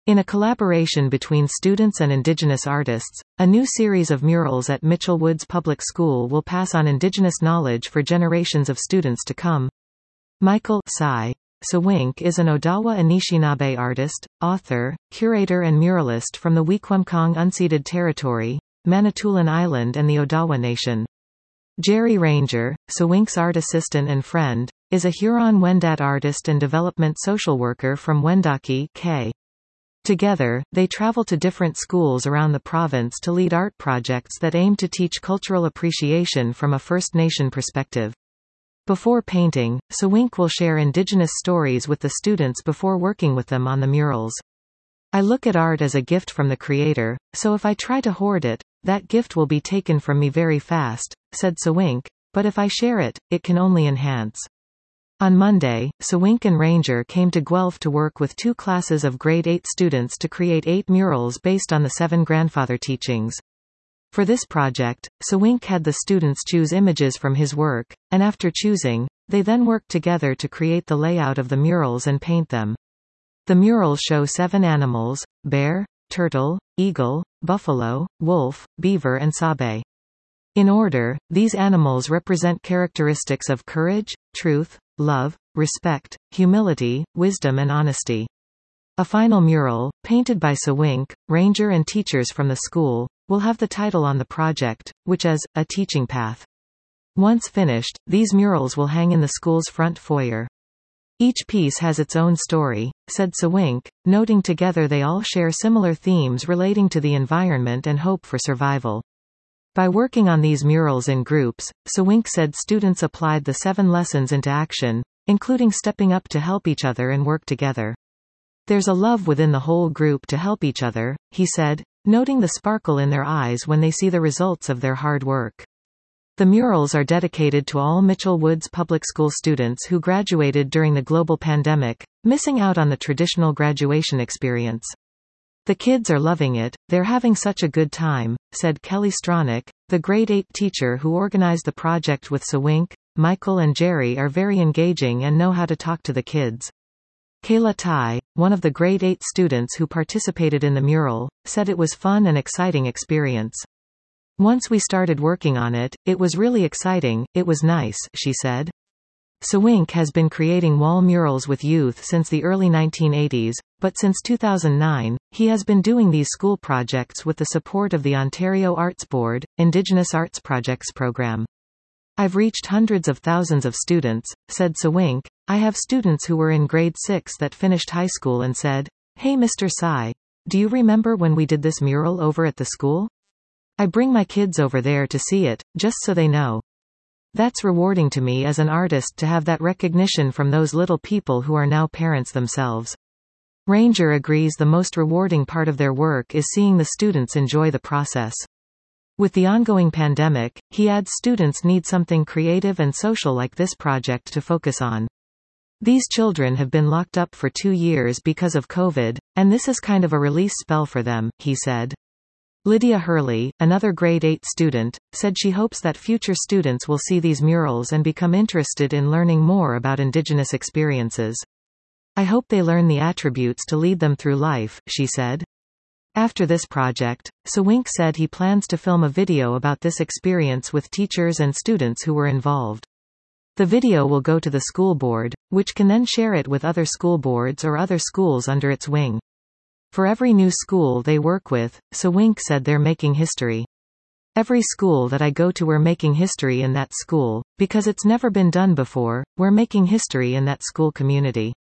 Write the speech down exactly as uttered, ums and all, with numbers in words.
In a collaboration between students and Indigenous artists, a new series of murals at Mitchell Woods Public School will pass on Indigenous knowledge for generations of students to come. Michael Sai Sawink is an Odawa Anishinaabe artist, author, curator and muralist from the Wequemcong Unceded Territory, Manitoulin Island and the Odawa Nation. Jerry Ranger, Sawink's art assistant and friend, is a Huron-Wendat artist and development social worker from Wendake, K. Together, they travel to different schools around the province to lead art projects that aim to teach cultural appreciation from a First Nation perspective. Before painting, Sawink will share Indigenous stories with the students before working with them on the murals. I look at art as a gift from the Creator, so if I try to hoard it, that gift will be taken from me very fast, said Sawink, but if I share it, it can only enhance. On Monday, Sawink and Ranger came to Guelph to work with two classes of grade eight students to create eight murals based on the seven grandfather teachings. For this project, Sawink had the students choose images from his work, and after choosing, they then worked together to create the layout of the murals and paint them. The murals show seven animals: bear, turtle, eagle, buffalo, wolf, beaver and sabe. In order, these animals represent characteristics of courage, truth, love, respect, humility, wisdom and honesty. A final mural, painted by Sawink, Ranger and teachers from the school, will have the title on the project, which is, A Teaching Path. Once finished, these murals will hang in the school's front foyer. Each piece has its own story, said Sawink, noting together they all share similar themes relating to the environment and hope for survival. By working on these murals in groups, Sawink said students applied the seven lessons into action, including stepping up to help each other and work together. There's a love within the whole group to help each other, he said, noting the sparkle in their eyes when they see the results of their hard work. The murals are dedicated to all Mitchell Woods Public School students who graduated during the global pandemic, missing out on the traditional graduation experience. The kids are loving it, they're having such a good time, said Kelly Stronach, the grade eight teacher who organized the project with Sawink. Michael and Jerry are very engaging and know how to talk to the kids. Kayla Tai, one of the grade eight students who participated in the mural, said it was fun and exciting experience. Once we started working on it, it was really exciting, it was nice, she said. Sawink has been creating wall murals with youth since the early nineteen eighties, but since two thousand nine, he has been doing these school projects with the support of the Ontario Arts Board, Indigenous Arts Projects program. I've reached hundreds of thousands of students, said Sawink. I have students who were in grade six that finished high school and said, "Hey Mister Sai, do you remember when we did this mural over at the school? I bring my kids over there to see it, just so they know." That's rewarding to me as an artist to have that recognition from those little people who are now parents themselves. Ranger agrees the most rewarding part of their work is seeing the students enjoy the process. With the ongoing pandemic, he adds students need something creative and social like this project to focus on. These children have been locked up for two years because of COVID, and this is kind of a release spell for them, he said. Lydia Hurley, another grade eight student, said she hopes that future students will see these murals and become interested in learning more about Indigenous experiences. I hope they learn the attributes to lead them through life, she said. After this project, Sawink said he plans to film a video about this experience with teachers and students who were involved. The video will go to the school board, which can then share it with other school boards or other schools under its wing. For every new school they work with, Sawink said they're making history. Every school that I go to, we're making history in that school, because it's never been done before, we're making history in that school community.